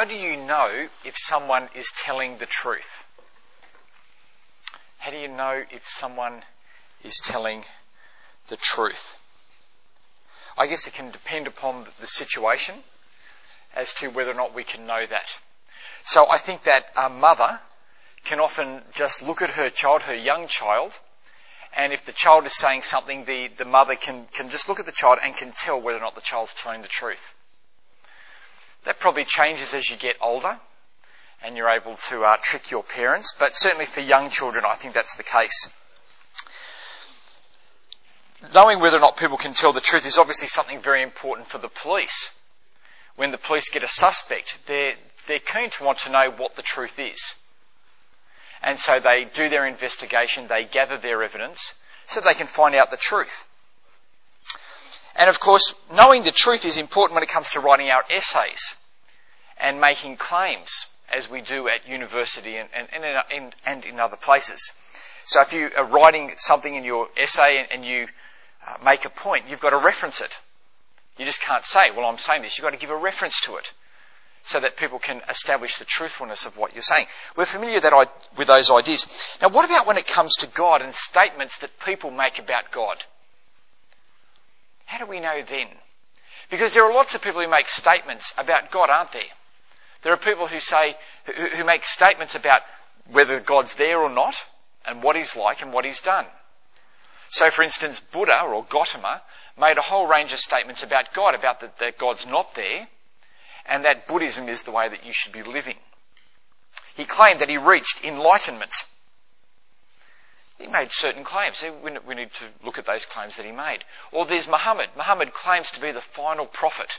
How do you know if someone is telling the truth? How do you know if someone is telling the truth? I guess it can depend upon the situation as to whether or not we can know that. So I think that a mother can often just look at her child, her young child, and if the child is saying something, the mother can just look at the child and can tell whether or not the child's telling the truth. That probably changes as you get older and you're able to trick your parents, but certainly for young children I think that's the case. Knowing whether or not people can tell the truth is obviously something very important for the police. When the police get a suspect, they're keen to want to know what the truth is. And so they do their investigation, they gather their evidence, so they can find out the truth. And of course, knowing the truth is important when it comes to writing our essays and making claims, as we do at university and in other places. So if you are writing something in your essay and you make a point, you've got to reference it. You just can't say, well, I'm saying this. You've got to give a reference to it so that people can establish the truthfulness of what you're saying. We're familiar with those ideas. Now, what about when it comes to God and statements that people make about God? How do we know then? Because there are lots of people who make statements about God, aren't there? There are people who make statements about whether God's there or not, and what he's like and what he's done. So, for instance, Buddha or Gautama made a whole range of statements about God, about that God's not there, and that Buddhism is the way that you should be living. He claimed that he reached enlightenment. He made certain claims. We need to look at those claims that he made. Or there's Muhammad. Muhammad claims to be the final prophet.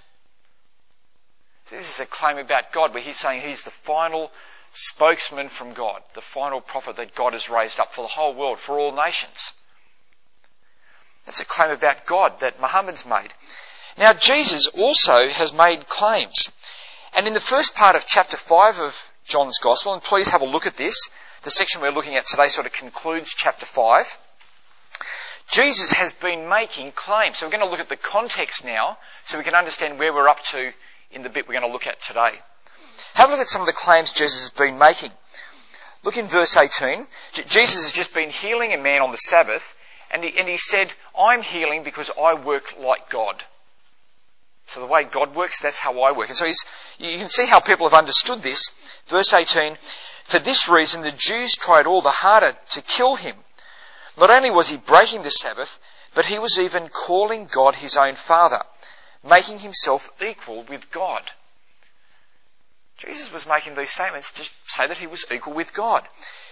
So this is a claim about God where he's saying he's the final spokesman from God, the final prophet that God has raised up for the whole world, for all nations. That's a claim about God that Muhammad's made. Now, Jesus also has made claims. And in the first part of chapter 5 of John's Gospel, and please have a look at this, the section we're looking at today sort of concludes chapter 5. Jesus has been making claims. So we're going to look at the context now so we can understand where we're up to in the bit we're going to look at today. Have a look at some of the claims Jesus has been making. Look in verse 18. Jesus has just been healing a man on the Sabbath, and he said, I'm healing because I work like God. So the way God works, that's how I work. And so you can see how people have understood this. Verse 18, for this reason the Jews tried all the harder to kill him. Not only was he breaking the Sabbath, but he was even calling God his own Father, making himself equal with God. Jesus was making these statements to say that he was equal with God.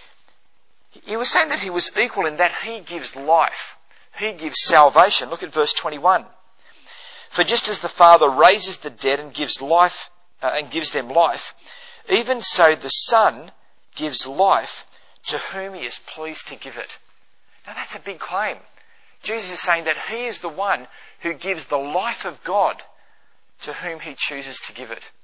He was saying that he was equal in that he gives life. He gives salvation. Look at verse 21. For just as the Father raises the dead and gives life and gives them life, even so the Son gives life to whom he is pleased to give it. Now that's a big claim. Jesus is saying that he is the one who gives the life of God to whom he chooses to give it.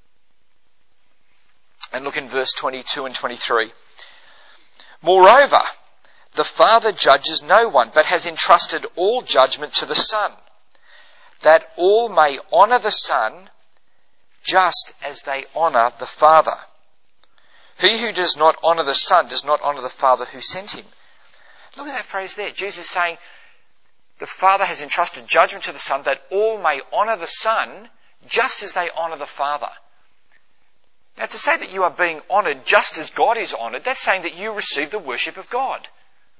And look in verse 22 and 23. Moreover, the Father judges no one, but has entrusted all judgment to the Son, that all may honour the Son just as they honour the Father. He who does not honour the Son does not honour the Father who sent him. Look at that phrase there. Jesus is saying the Father has entrusted judgment to the Son that all may honour the Son just as they honour the Father. Now, to say that you are being honoured just as God is honoured, that's saying that you receive the worship of God.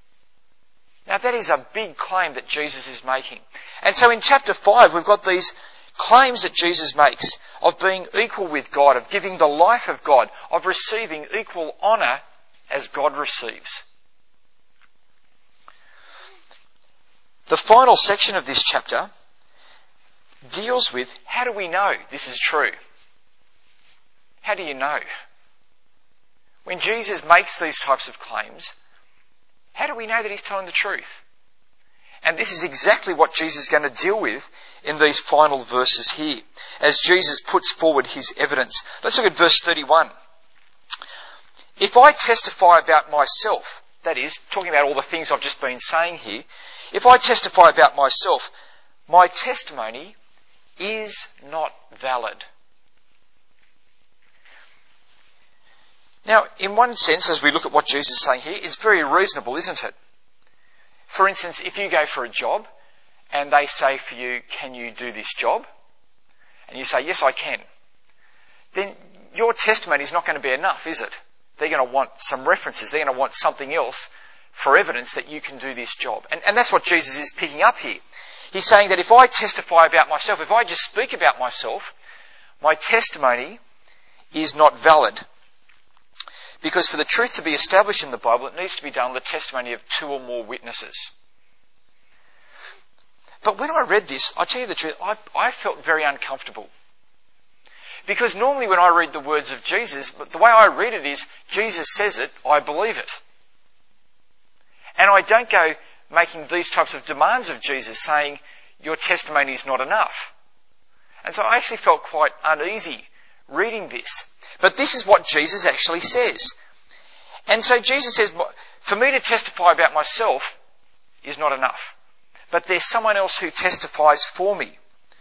Now, that is a big claim that Jesus is making. And so in chapter 5, we've got these claims that Jesus makes of being equal with God, of giving the life of God, of receiving equal honour as God receives. The final section of this chapter deals with how do we know this is true? How do you know? When Jesus makes these types of claims, how do we know that he's telling the truth? And this is exactly what Jesus is going to deal with in these final verses here, as Jesus puts forward his evidence. Let's look at verse 31. If I testify about myself, that is, talking about all the things I've just been saying here, if I testify about myself, my testimony is not valid. Now, in one sense, as we look at what Jesus is saying here, it's very reasonable, isn't it? For instance, if you go for a job and they say for you, can you do this job? And you say, yes, I can. Then your testimony is not going to be enough, is it? They're going to want some references. They're going to want something else for evidence that you can do this job. And that's what Jesus is picking up here. He's saying that if I testify about myself, if I just speak about myself, my testimony is not valid. Because for the truth to be established in the Bible, it needs to be done with the testimony of 2 or more witnesses. But when I read this, I tell you the truth, I felt very uncomfortable. Because normally when I read the words of Jesus, the way I read it is, Jesus says it, I believe it. And I don't go making these types of demands of Jesus, saying, your testimony is not enough. And so I actually felt quite uneasy reading this. But this is what Jesus actually says. And so Jesus says, for me to testify about myself is not enough. But there's someone else who testifies for me.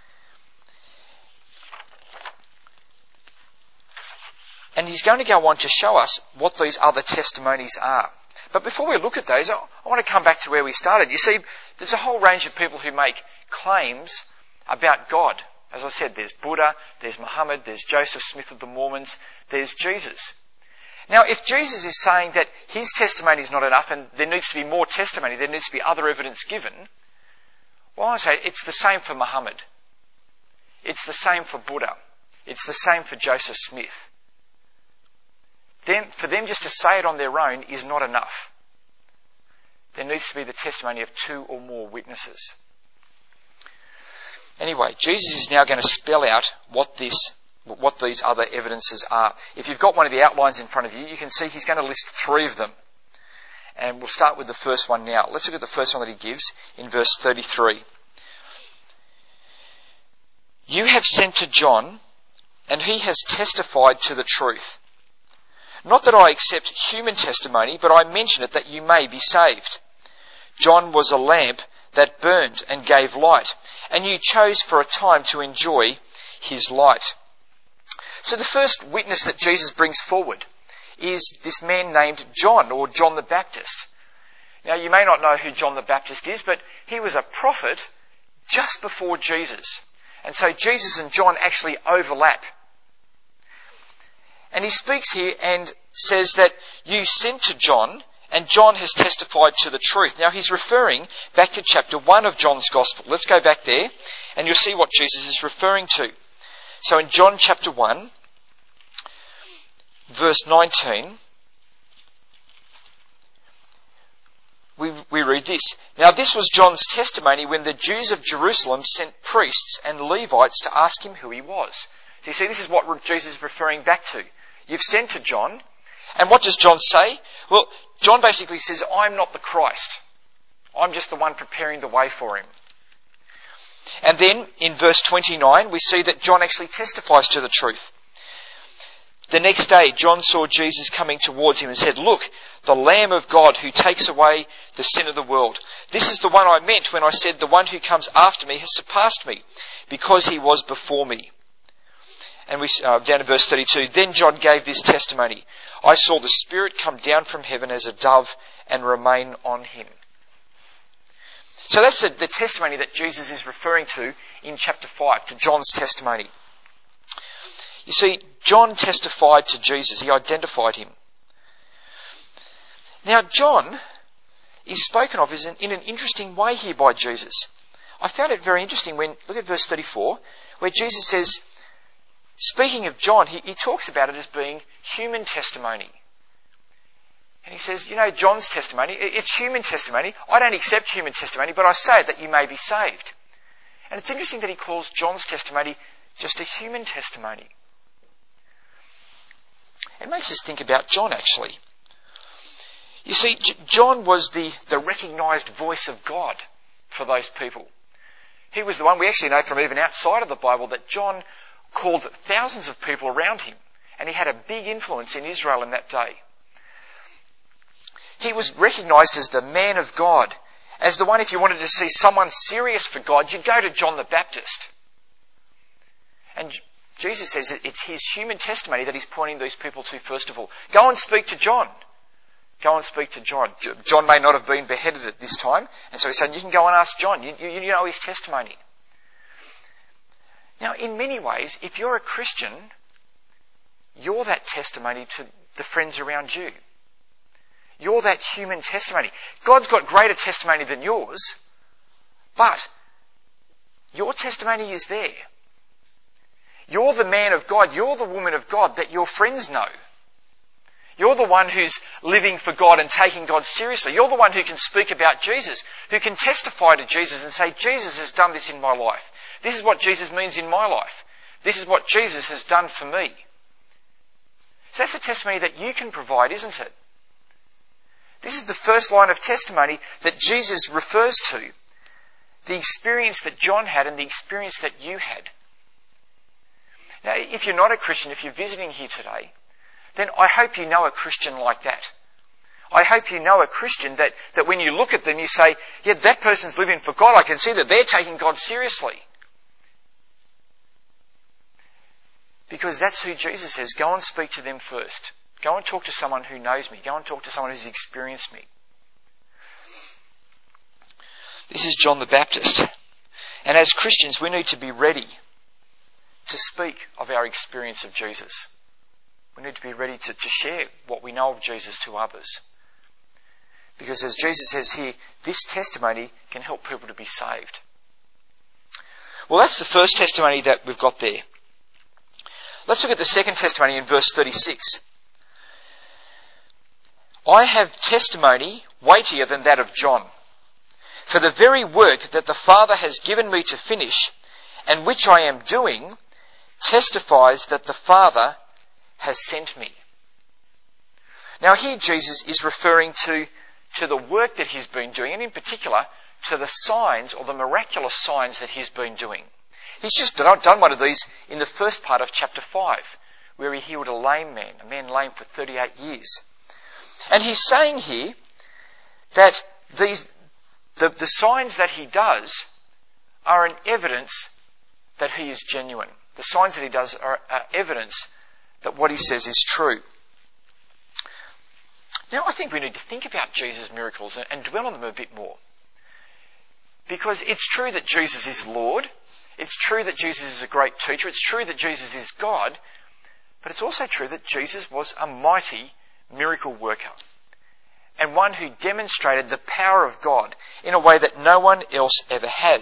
And he's going to go on to show us what these other testimonies are. But before we look at those, I want to come back to where we started. You see, there's a whole range of people who make claims about God. As I said, there's Buddha, there's Muhammad, there's Joseph Smith of the Mormons, there's Jesus. Now, if Jesus is saying that his testimony is not enough and there needs to be more testimony, there needs to be other evidence given, well, I say it's the same for Muhammad. It's the same for Buddha. It's the same for Joseph Smith. Then, for them just to say it on their own is not enough. There needs to be the testimony of 2 or more witnesses. Anyway, Jesus is now going to spell out what these other evidences are. If you've got one of the outlines in front of you, you can see he's going to list 3 of them. And we'll start with the first one now. Let's look at the first one that he gives in verse 33. You have sent to John, and he has testified to the truth. Not that I accept human testimony, but I mention it that you may be saved. John was a lamp that burned and gave light, and you chose for a time to enjoy his light. So the first witness that Jesus brings forward is this man named John, or John the Baptist. Now, you may not know who John the Baptist is, but he was a prophet just before Jesus. And so Jesus and John actually overlap. And he speaks here and says that you sent to John, and John has testified to the truth. Now, he's referring back to chapter 1 of John's Gospel. Let's go back there, and you'll see what Jesus is referring to. So in John chapter 1, verse 19, we read this. Now this was John's testimony when the Jews of Jerusalem sent priests and Levites to ask him who he was. So you see, this is what Jesus is referring back to. You've sent to John, and what does John say? Well, John basically says, I'm not the Christ. I'm just the one preparing the way for him. And then in verse 29, we see that John actually testifies to the truth. The next day, John saw Jesus coming towards him and said, look, the Lamb of God who takes away the sin of the world. This is the one I meant when I said the one who comes after me has surpassed me, because he was before me. And we down to verse 32. Then John gave this testimony. I saw the Spirit come down from heaven as a dove and remain on him. So that's the testimony that Jesus is referring to in chapter 5, to John's testimony. You see, John testified to Jesus. He identified him. Now, John is spoken of in an interesting way here by Jesus. I found it very interesting when, look at verse 34, where Jesus says, speaking of John, he talks about it as being human testimony. And he says, John's testimony, it's human testimony. I don't accept human testimony, but I say it that you may be saved. And it's interesting that he calls John's testimony just a human testimony. It makes us think about John, actually. You see, John was the recognised voice of God for those people. He was the one, we actually know from even outside of the Bible, that John called thousands of people around him, and he had a big influence in Israel in that day. He was recognised as the man of God, as the one, if you wanted to see someone serious for God, you'd go to John the Baptist. And Jesus says it's his human testimony that he's pointing these people to first of all. Go and speak to John. Go and speak to John. John may not have been beheaded at this time, and so he's saying you can go and ask John. You know his testimony. Now, in many ways, if you're a Christian, you're that testimony to the friends around you. You're that human testimony. God's got greater testimony than yours, but your testimony is there. You're the man of God, you're the woman of God that your friends know. You're the one who's living for God and taking God seriously. You're the one who can speak about Jesus, who can testify to Jesus and say, Jesus has done this in my life. This is what Jesus means in my life. This is what Jesus has done for me. So that's a testimony that you can provide, isn't it? This is the first line of testimony that Jesus refers to. The experience that John had and the experience that you had. Now, if you're not a Christian, if you're visiting here today, then I hope you know a Christian like that. I hope you know a Christian that when you look at them, you say, yeah, that person's living for God. I can see that they're taking God seriously. Because that's who Jesus says, go and speak to them first. Go and talk to someone who knows me. Go and talk to someone who's experienced me. This is John the Baptist. And as Christians, we need to be ready to speak of our experience of Jesus. We need to be ready to share what we know of Jesus to others. Because as Jesus says here, this testimony can help people to be saved. Well, that's the first testimony that we've got there. Let's look at the second testimony in verse 36. I have testimony weightier than that of John. For the very work that the Father has given me to finish, and which I am doing, testifies that the Father has sent me. Now here Jesus is referring to the work that he's been doing, and in particular to the signs or the miraculous signs that he's been doing. He's just done one of these in the first part of chapter 5, where he healed a lame man, a man lame for 38 years. And he's saying here that the signs that he does are an evidence that he is genuine. The signs that he does are evidence that what he says is true. Now, I think we need to think about Jesus' miracles and dwell on them a bit more. Because it's true that Jesus is Lord. It's true that Jesus is a great teacher. It's true that Jesus is God. But it's also true that Jesus was a mighty miracle worker. And one who demonstrated the power of God in a way that no one else ever has.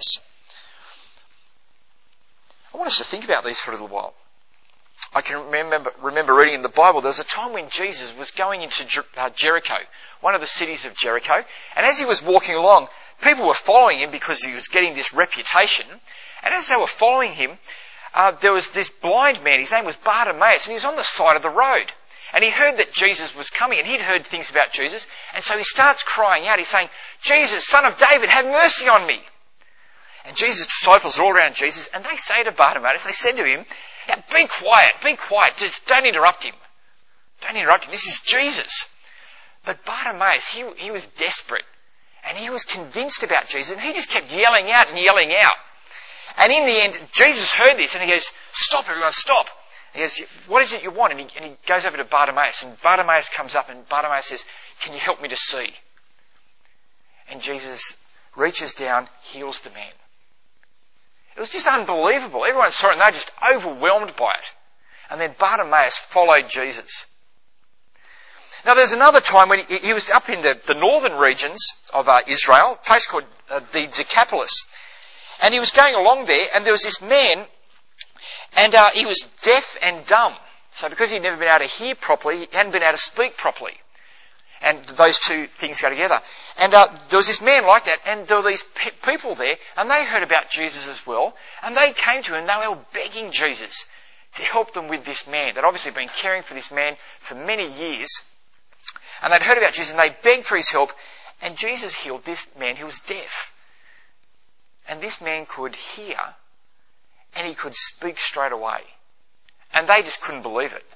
I want us to think about these for a little while. I can remember reading in the Bible, there was a time when Jesus was going into Jericho, one of the cities of Jericho, and as he was walking along, people were following him because he was getting this reputation, and as they were following him, there was this blind man, his name was Bartimaeus, and he was on the side of the road, and he heard that Jesus was coming, and he'd heard things about Jesus, and so he starts crying out, he's saying, Jesus, Son of David, have mercy on me. And Jesus' disciples are all around Jesus, and they say to Bartimaeus, they said to him, yeah, be quiet, just don't interrupt him. Don't interrupt him, this is Jesus. But Bartimaeus, he was desperate, and he was convinced about Jesus, and he just kept yelling out. And in the end, Jesus heard this, and he goes, stop everyone, stop. He goes, what is it you want? And he goes over to Bartimaeus, and Bartimaeus comes up, and Bartimaeus says, can you help me to see? And Jesus reaches down, heals the man. It was just unbelievable. Everyone saw it and they were just overwhelmed by it. And then Bartimaeus followed Jesus. Now there's another time when he was up in the northern regions of Israel, a place called the Decapolis. And he was going along there and there was this man and he was deaf and dumb. So because he'd never been able to hear properly, he hadn't been able to speak properly. And those two things go together. And there was this man like that, and there were these people there, and they heard about Jesus as well, and they came to him, and they were begging Jesus to help them with this man. They'd obviously been caring for this man for many years, and they'd heard about Jesus, and they begged for his help, and Jesus healed this man who was deaf. And this man could hear, and he could speak straight away. And they just couldn't believe it.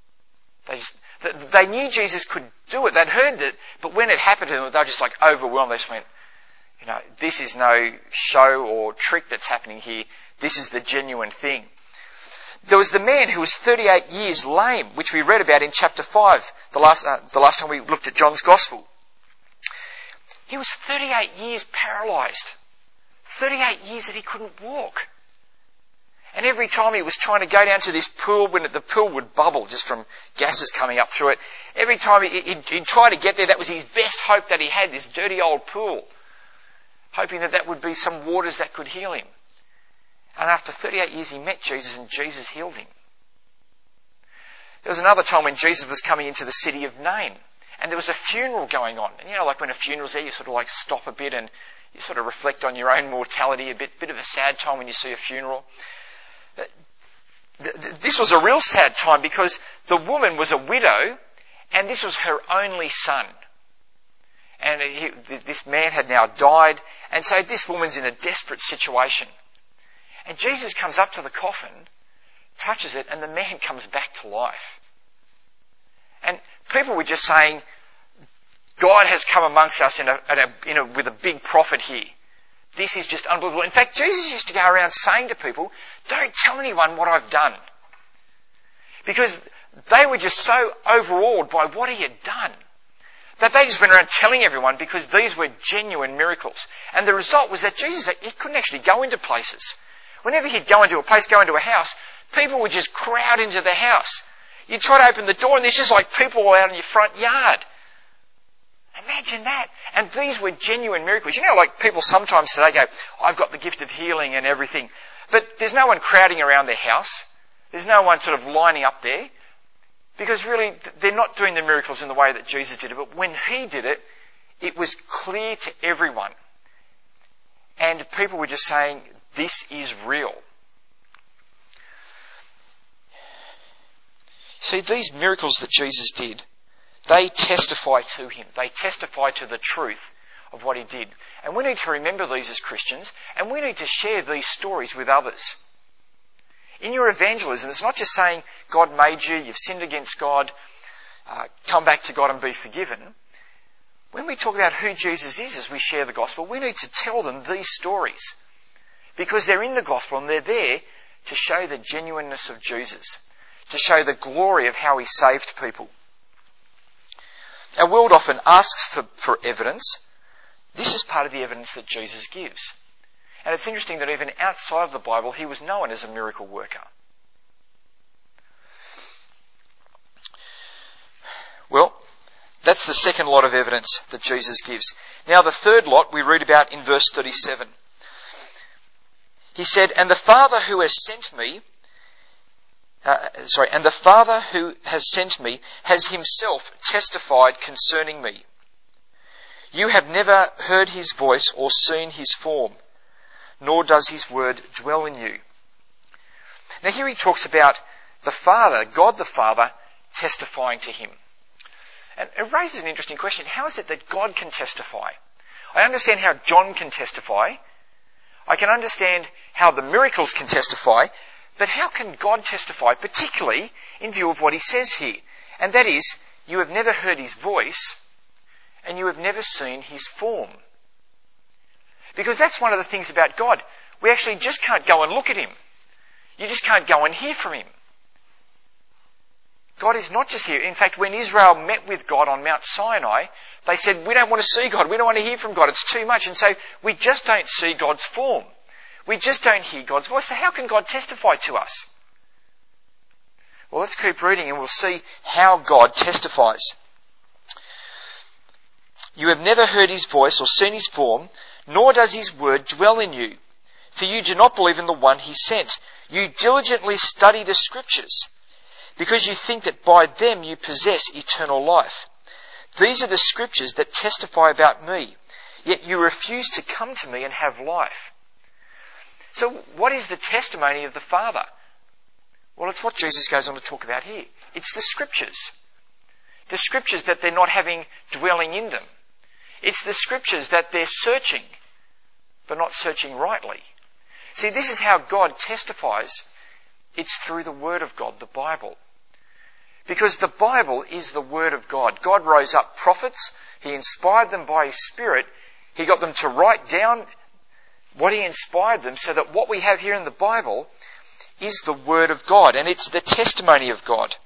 They knew Jesus could do it. They'd heard it, but when it happened to them, they were just like overwhelmed. They just went, this is no show or trick that's happening here. This is the genuine thing. There was the man who was 38 years lame, which we read about in chapter 5, the last time we looked at John's Gospel. He was 38 years paralysed. 38 years that he couldn't walk. And every time he was trying to go down to this pool, when the pool would bubble just from gases coming up through it, every time he'd try to get there, that was his best hope that he had, this dirty old pool, hoping that would be some waters that could heal him. And after 38 years he met Jesus and Jesus healed him. There was another time when Jesus was coming into the city of Nain and there was a funeral going on. And like when a funeral's there, you sort of stop a bit and you sort of reflect on your own mortality, a bit of a sad time when you see a funeral. This was a real sad time because the woman was a widow and this was her only son. And this man had now died, and so this woman's in a desperate situation. And Jesus comes up to the coffin, touches it, and the man comes back to life. And people were just saying, God has come amongst us with a big prophet here. This is just unbelievable. In fact, Jesus used to go around saying to people, don't tell anyone what I've done. Because they were just so overawed by what he had done that they just went around telling everyone because these were genuine miracles. And the result was that Jesus, he couldn't actually go into places. Whenever he'd go into a place, go into a house, people would just crowd into the house. You'd try to open the door and there's just people all out in your front yard. Imagine that. And these were genuine miracles. People sometimes today go, I've got the gift of healing and everything. But there's no one crowding around their house. There's no one sort of lining up there. Because really, they're not doing the miracles in the way that Jesus did it. But when he did it, it was clear to everyone. And people were just saying, this is real. See, these miracles that Jesus did, they testify to him. They testify to the truth of what he did. And we need to remember these as Christians, and we need to share these stories with others. In your evangelism, it's not just saying, God made you, you've sinned against God, come back to God and be forgiven. When we talk about who Jesus is as we share the gospel, we need to tell them these stories. Because they're in the gospel and they're there to show the genuineness of Jesus, to show the glory of how he saved people. Our world often asks for evidence. This is part of the evidence that Jesus gives. And it's interesting that even outside of the Bible, he was known as a miracle worker. Well, that's the second lot of evidence that Jesus gives. Now the third lot we read about in verse 37. He said, and the Father who has sent me has himself testified concerning me. You have never heard his voice or seen his form, nor does his word dwell in you. Now here he talks about the Father, God the Father, testifying to him. And it raises an interesting question. How is it that God can testify? I understand how John can testify. I can understand how the miracles can testify. But how can God testify, particularly in view of what he says here? And that is, you have never heard his voice and you have never seen his form. Because that's one of the things about God. We actually just can't go and look at him. You just can't go and hear from him. God is not just here. In fact, when Israel met with God on Mount Sinai, they said, we don't want to see God. We don't want to hear from God. It's too much. And so we just don't see God's form. We just don't hear God's voice. So how can God testify to us? Well, let's keep reading and we'll see how God testifies. You have never heard his voice or seen his form, nor does his word dwell in you. For you do not believe in the one he sent. You diligently study the scriptures, because you think that by them you possess eternal life. These are the scriptures that testify about me, yet you refuse to come to me and have life. So what is the testimony of the Father? Well, it's what Jesus goes on to talk about here. It's the scriptures. The scriptures that they're not having dwelling in them. It's the scriptures that they're searching, but not searching rightly. See, this is how God testifies. It's through the Word of God, the Bible. Because the Bible is the Word of God. God rose up prophets. He inspired them by His Spirit. He got them to write down what He inspired them so that what we have here in the Bible is the Word of God, and it's the testimony of God.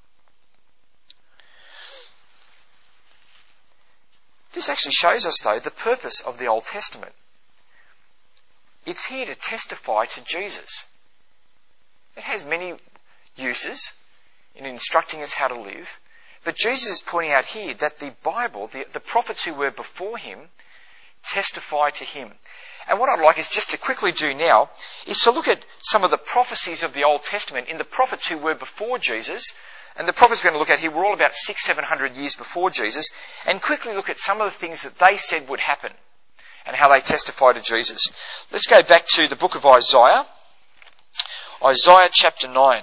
This actually shows us, though, the purpose of the Old Testament. It's here to testify to Jesus. It has many uses in instructing us how to live, but Jesus is pointing out here that the Bible, the prophets who were before him, testify to him. And what I'd like is just to quickly do now is to look at some of the prophecies of the Old Testament in the prophets who were before Jesus. And the prophets we're going to look at here were all about 600-700 years before Jesus, and quickly look at some of the things that they said would happen and how they testify to Jesus. Let's go back to the book of Isaiah. Isaiah chapter 9.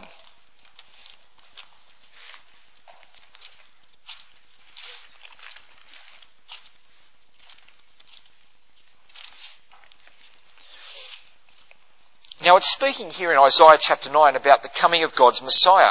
Now it's speaking here in Isaiah chapter 9 about the coming of God's Messiah.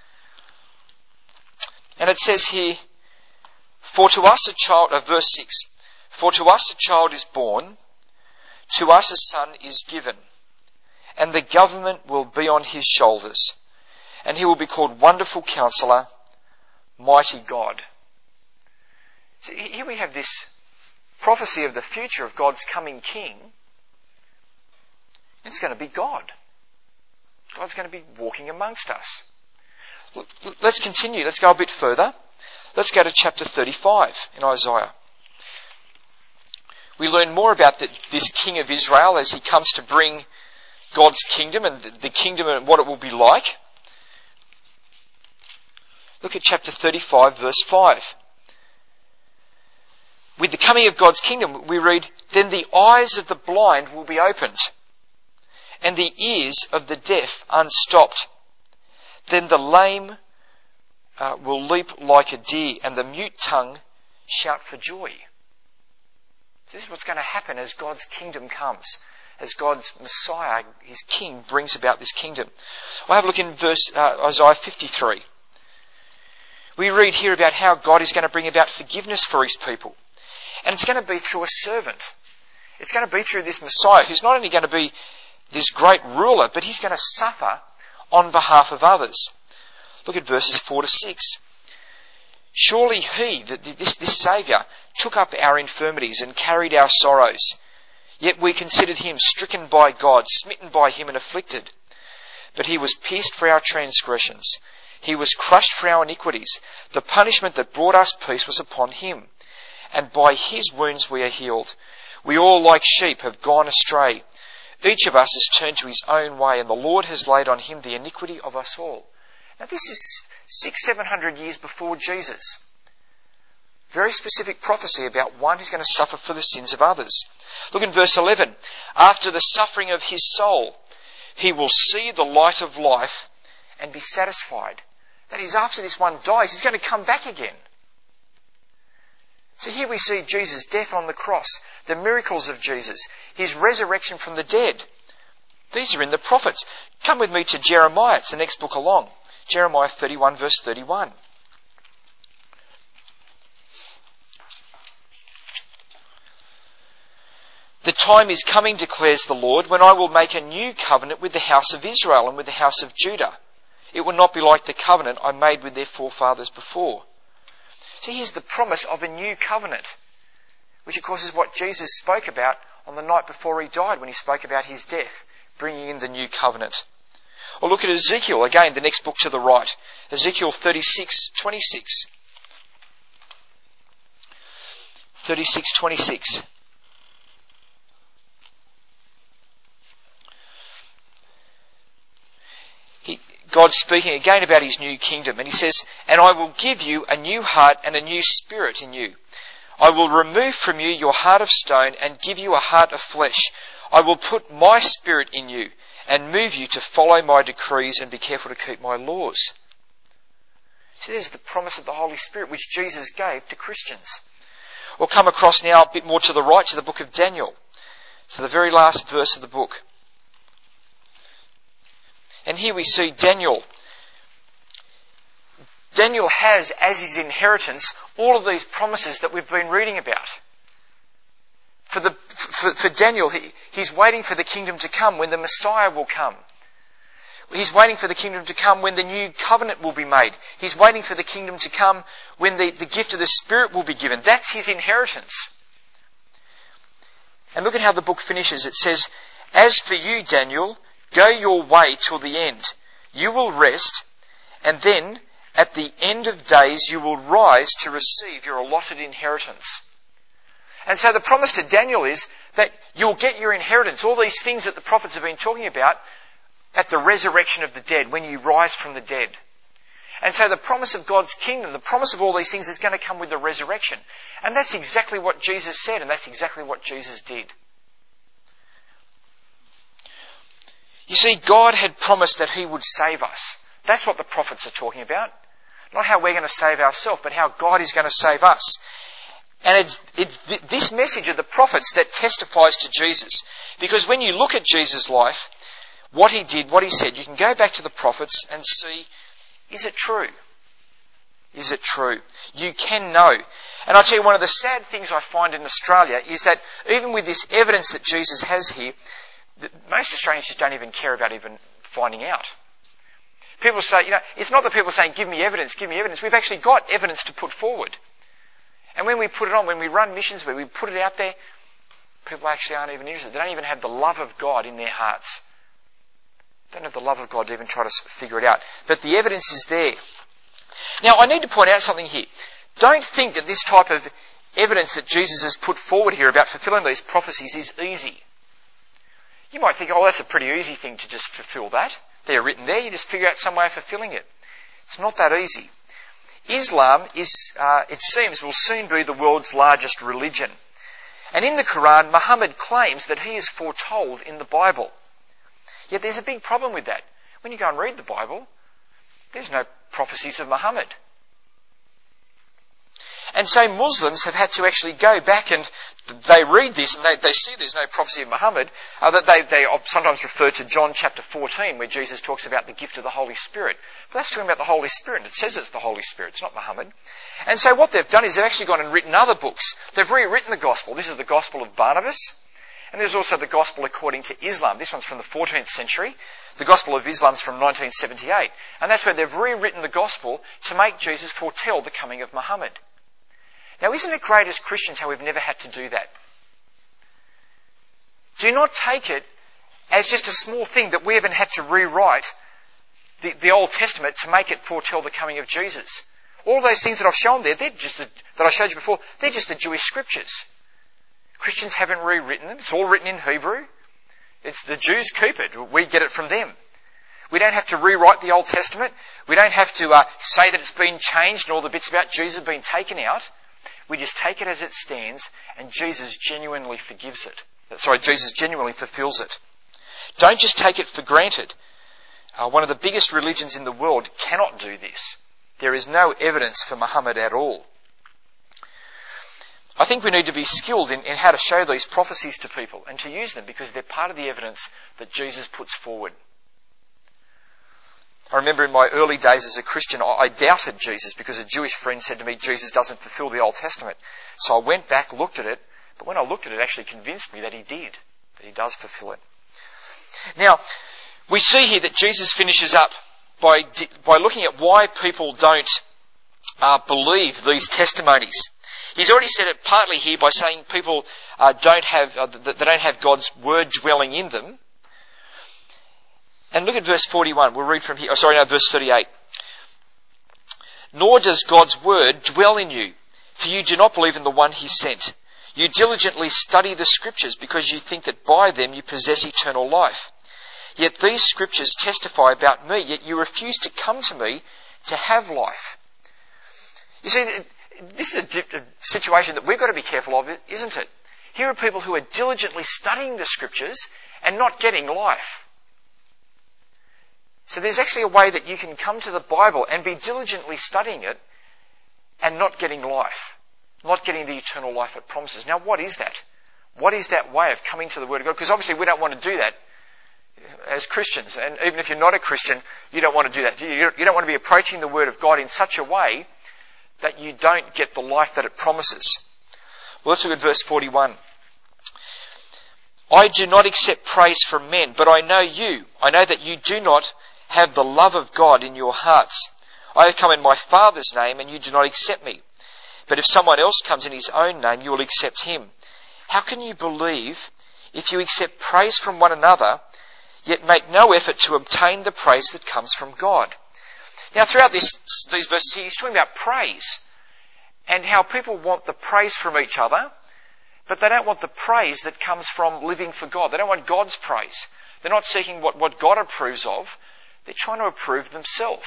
And it says here, for to us a child, verse 6, for to us a child is born, to us a son is given, and the government will be on his shoulders, and he will be called Wonderful Counselor, Mighty God. So here we have this prophecy of the future of God's coming king. It's going to be God. God's going to be walking amongst us. Let's continue. Let's go a bit further. Let's go to chapter 35 in Isaiah. We learn more about this king of Israel as he comes to bring God's kingdom and the kingdom and what it will be like. Look at chapter 35, verse 5. With the coming of God's kingdom, we read, then the eyes of the blind will be opened, and the ears of the deaf unstopped. Then the lame will leap like a deer, and the mute tongue shout for joy. This is what's going to happen as God's kingdom comes, as God's Messiah, his King, brings about this kingdom. We'll have a look in Isaiah 53. We read here about how God is going to bring about forgiveness for his people. And it's going to be through a servant. It's going to be through this Messiah, who's not only going to be this great ruler, but he's going to suffer on behalf of others. Look at verses 4 to 6. Surely he, this Saviour, took up our infirmities and carried our sorrows. Yet we considered him stricken by God, smitten by him and afflicted. But he was pierced for our transgressions. He was crushed for our iniquities. The punishment that brought us peace was upon him. And by his wounds we are healed. We all like sheep have gone astray. Each of us has turned to his own way, and the Lord has laid on him the iniquity of us all. Now this is 600-700 years before Jesus. Very specific prophecy about one who's going to suffer for the sins of others. Look in verse 11. After the suffering of his soul, he will see the light of life and be satisfied. That is, after this one dies, he's going to come back again. So here we see Jesus' death on the cross, the miracles of Jesus, his resurrection from the dead. These are in the prophets. Come with me to Jeremiah. It's the next book along. Jeremiah 31 verse 31. The time is coming, declares the Lord, when I will make a new covenant with the house of Israel and with the house of Judah. It will not be like the covenant I made with their forefathers before. So here's the promise of a new covenant, which of course is what Jesus spoke about on the night before he died when he spoke about his death, bringing in the new covenant. Or look at Ezekiel, again, the next book to the right. Ezekiel 36:26. 36:26. God's speaking again about his new kingdom, and he says, and I will give you a new heart and a new spirit in you. I will remove from you your heart of stone and give you a heart of flesh. I will put my spirit in you and move you to follow my decrees and be careful to keep my laws. So there's the promise of the Holy Spirit which Jesus gave to Christians. We'll come across now a bit more to the right to the book of Daniel, to the very last verse of the book. And here we see Daniel. Daniel has as his inheritance all of these promises that we've been reading about. For Daniel, he's waiting for the kingdom to come when the Messiah will come. He's waiting for the kingdom to come when the new covenant will be made. He's waiting for the kingdom to come when the gift of the Spirit will be given. That's his inheritance. And look at how the book finishes. It says, "As for you, Daniel, go your way till the end. You will rest, and then at the end of days you will rise to receive your allotted inheritance." And so the promise to Daniel is that you'll get your inheritance, all these things that the prophets have been talking about, at the resurrection of the dead, when you rise from the dead. And so the promise of God's kingdom, the promise of all these things is going to come with the resurrection. And that's exactly what Jesus said, and that's exactly what Jesus did. You see, God had promised that he would save us. That's what the prophets are talking about. Not how we're going to save ourselves, but how God is going to save us. And it's this message of the prophets that testifies to Jesus. Because when you look at Jesus' life, what he did, what he said, you can go back to the prophets and see, is it true? Is it true? You can know. And I'll tell you, one of the sad things I find in Australia is that even with this evidence that Jesus has here, most Australians just don't even care about even finding out. People say, it's not that people are saying, give me evidence, give me evidence. We've actually got evidence to put forward. And when we put it on, when we run missions, where we put it out there, people actually aren't even interested. They don't even have the love of God in their hearts. They don't have the love of God to even try to figure it out. But the evidence is there. Now, I need to point out something here. Don't think that this type of evidence that Jesus has put forward here about fulfilling these prophecies is easy. You might think, that's a pretty easy thing to just fulfill that. They're written there, you just figure out some way of fulfilling it. It's not that easy. Islam it seems, will soon be the world's largest religion. And in the Quran, Muhammad claims that he is foretold in the Bible. Yet there's a big problem with that. When you go and read the Bible, there's no prophecies of Muhammad. And so Muslims have had to actually go back and they read this and they see there's no prophecy of Muhammad. That they sometimes refer to John chapter 14 where Jesus talks about the gift of the Holy Spirit. But that's talking about the Holy Spirit. It says it's the Holy Spirit. It's not Muhammad. And so what they've done is they've actually gone and written other books. They've rewritten the Gospel. This is the Gospel of Barnabas. And there's also the Gospel according to Islam. This one's from the 14th century. The Gospel of Islam's from 1978. And that's where they've rewritten the Gospel to make Jesus foretell the coming of Muhammad. Now, isn't it great as Christians how we've never had to do that? Do not take it as just a small thing that we haven't had to rewrite the Old Testament to make it foretell the coming of Jesus. All those things that I've shown there, that I showed you before, they're just the Jewish scriptures. Christians haven't rewritten them. It's all written in Hebrew. It's the Jews keep it. We get it from them. We don't have to rewrite the Old Testament. We don't have to say that it's been changed and all the bits about Jesus have been taken out. We just take it as it stands and Jesus genuinely forgives it. Jesus genuinely fulfills it. Don't just take it for granted. One of the biggest religions in the world cannot do this. There is no evidence for Muhammad at all. I think we need to be skilled in how to show these prophecies to people and to use them because they're part of the evidence that Jesus puts forward. I remember in my early days as a Christian, I doubted Jesus because a Jewish friend said to me, Jesus doesn't fulfill the Old Testament. So I went back, looked at it, but when I looked at it, it actually convinced me that he did, that he does fulfill it. Now, we see here that Jesus finishes up by looking at why people don't believe these testimonies. He's already said it partly here by saying people don't have God's word dwelling in them. And look at verse 41. We'll read from here. Verse 38. Nor does God's word dwell in you, for you do not believe in the one he sent. You diligently study the scriptures because you think that by them you possess eternal life. Yet these scriptures testify about me, yet you refuse to come to me to have life. You see, this is a situation that we've got to be careful of, isn't it? Here are people who are diligently studying the scriptures and not getting life. So there's actually a way that you can come to the Bible and be diligently studying it and not getting life, not getting the eternal life it promises. Now, what is that? What is that way of coming to the Word of God? Because obviously we don't want to do that as Christians. And even if you're not a Christian, you don't want to do that, do you? You don't want to be approaching the Word of God in such a way that you don't get the life that it promises. Well, let's look at verse 41. I do not accept praise from men, but I know you. I know that you do not have the love of God in your hearts. I have come in my Father's name, and you do not accept me. But if someone else comes in his own name, you will accept him. How can you believe if you accept praise from one another, yet make no effort to obtain the praise that comes from God? Now, throughout these verses here, he's talking about praise and how people want the praise from each other, but they don't want the praise that comes from living for God. They don't want God's praise. They're not seeking what God approves of. They're trying to approve themselves.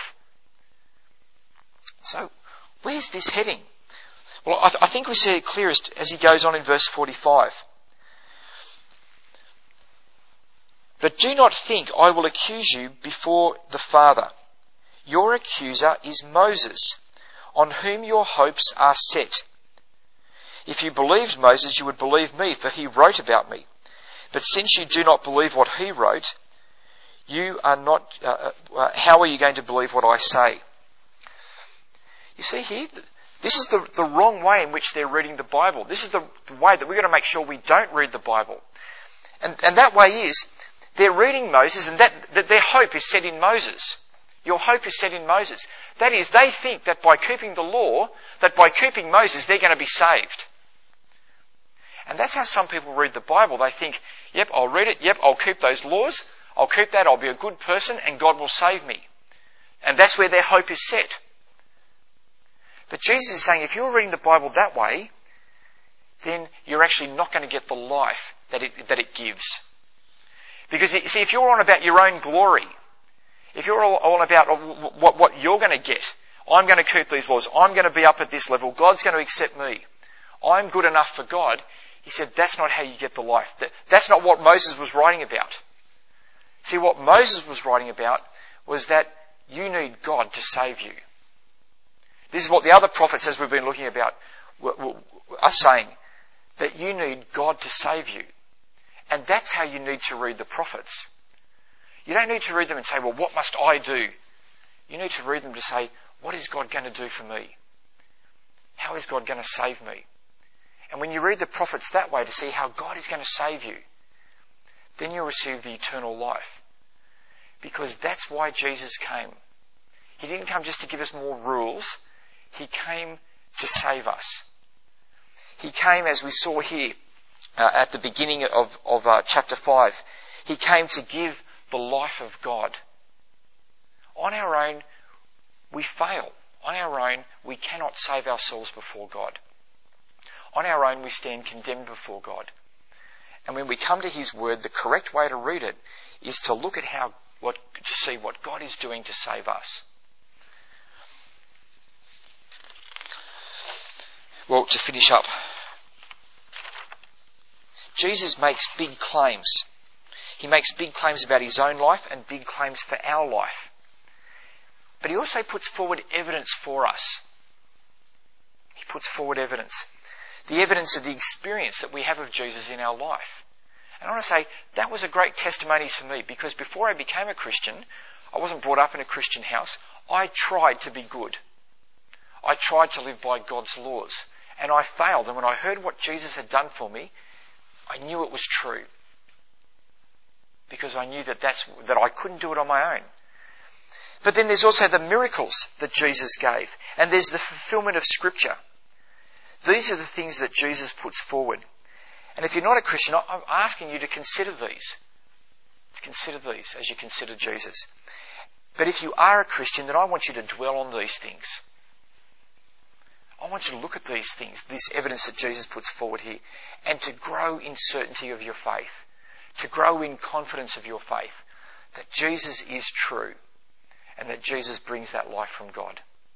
So, where's this heading? Well, I think we see it clearest as he goes on in verse 45. But do not think I will accuse you before the Father. Your accuser is Moses, on whom your hopes are set. If you believed Moses, you would believe me, for he wrote about me. But since you do not believe what he wrote, you are not. How are you going to believe what I say? You see here, this is the wrong way in which they're reading the Bible. This is the way that we've got to make sure we don't read the Bible. And that way is, they're reading Moses, and that their hope is set in Moses. Your hope is set in Moses. That is, they think that by keeping the law, that by keeping Moses, they're going to be saved. And that's how some people read the Bible. They think, yep, I'll read it, yep, I'll keep those laws, I'll keep that, I'll be a good person, and God will save me. And that's where their hope is set. But Jesus is saying, if you're reading the Bible that way, then you're actually not going to get the life that it gives. Because, you see, if you're on about your own glory, if you're all about what you're going to get, I'm going to keep these laws, I'm going to be up at this level, God's going to accept me, I'm good enough for God, he said that's not how you get the life. That's not what Moses was writing about. See, what Moses was writing about was that you need God to save you. This is what the other prophets, as we've been looking about, are saying, that you need God to save you. And that's how you need to read the prophets. You don't need to read them and say, well, what must I do? You need to read them to say, what is God going to do for me? How is God going to save me? And when you read the prophets that way to see how God is going to save you, then you'll receive the eternal life. Because that's why Jesus came. He didn't come just to give us more rules. He came to save us. He came, as we saw here at the beginning of chapter 5, he came to give the life of God. On our own, we fail. On our own, we cannot save ourselves before God. On our own, we stand condemned before God. And when we come to his word, the correct way to read it is to look at to see what God is doing to save us. Well, to finish up, Jesus makes big claims. He makes big claims about his own life and big claims for our life. But he also puts forward evidence for us. He puts forward evidence. The evidence of the experience that we have of Jesus in our life. And I want to say, that was a great testimony for me, because before I became a Christian, I wasn't brought up in a Christian house. I tried to be good. I tried to live by God's laws. And I failed. And when I heard what Jesus had done for me, I knew it was true. Because I knew that I couldn't do it on my own. But then there's also the miracles that Jesus gave. And there's the fulfillment of Scripture. These are the things that Jesus puts forward. And if you're not a Christian, I'm asking you to consider these. Consider these as you consider Jesus. But if you are a Christian, then I want you to dwell on these things. I want you to look at these things, this evidence that Jesus puts forward here, and to grow in certainty of your faith, to grow in confidence of your faith, that Jesus is true, and that Jesus brings that life from God.